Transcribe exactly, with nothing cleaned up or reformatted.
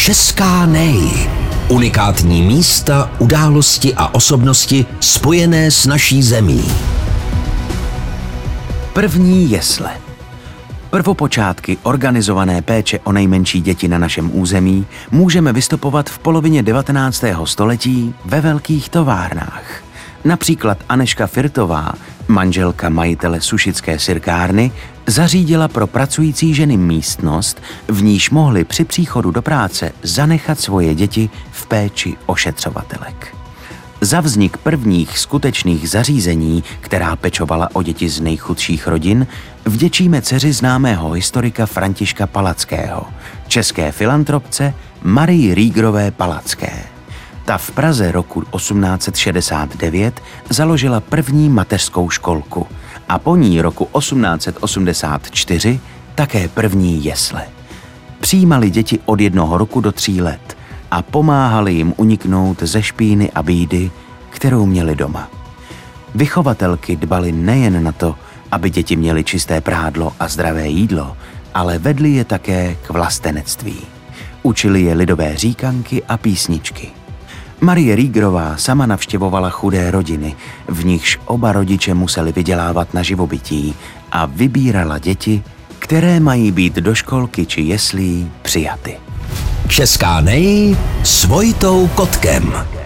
Česká nej. Unikátní místa, události a osobnosti spojené s naší zemí. První jesle. Prvopočátky organizované péče o nejmenší děti na našem území můžeme vystopovat v polovině devatenáctého století ve velkých továrnách. Například Anežka Firtová, manželka majitele sušické sirkárny, zařídila pro pracující ženy místnost, v níž mohly při příchodu do práce zanechat svoje děti v péči ošetřovatelek. Za vznik prvních skutečných zařízení, která pečovala o děti z nejchudších rodin, vděčíme dceři známého historika Františka Palackého, české filantropce Marii Riegerové Palacké. Ta v Praze roku osmnáct set šedesát devět založila první mateřskou školku a po ní roku osmnáct set osmdesát čtyři také první jesle. Přijímali děti od jednoho roku do tří let a pomáhali jim uniknout ze špíny a bídy, kterou měli doma. Vychovatelky dbaly nejen na to, aby děti měly čisté prádlo a zdravé jídlo, ale vedli je také k vlastenectví. Učili je lidové říkanky a písničky. Marie Riegerová sama navštěvovala chudé rodiny, v nichž oba rodiče museli vydělávat na živobytí, a vybírala děti, které mají být do školky či jeslí přijaty. Česká nej s Vojtou Kotkem.